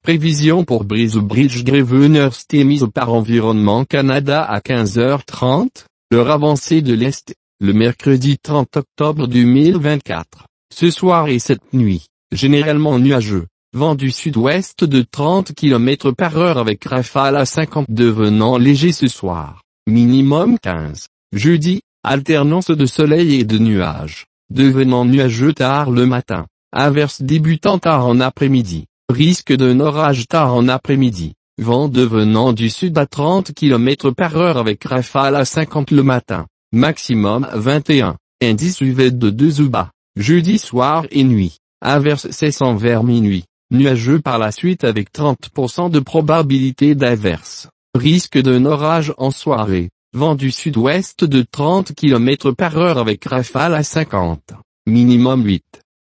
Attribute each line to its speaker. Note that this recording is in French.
Speaker 1: Prévision pour Brisbridge Greveners émise par Environnement Canada à 15h30, l'heure avancée de l'Est, le mercredi 30 octobre 2024. Ce soir et cette nuit, généralement nuageux, vent du sud-ouest de 30 km/h avec rafale à 50 devenant léger ce soir, minimum 15. Jeudi, alternance de soleil et de nuages, devenant nuageux tard le matin, averse débutant tard en après-midi. Risque d'un orage tard en après-midi, vent devenant du sud à 30 km/h avec rafale à 50 le matin, maximum 21, indice UV de 2 ou bas, jeudi soir et nuit, averse cessant vers minuit, nuageux par la suite avec 30% de probabilité d'averse, risque d'un orage en soirée, vent du sud-ouest de 30 km/h avec rafale à 50, minimum 8.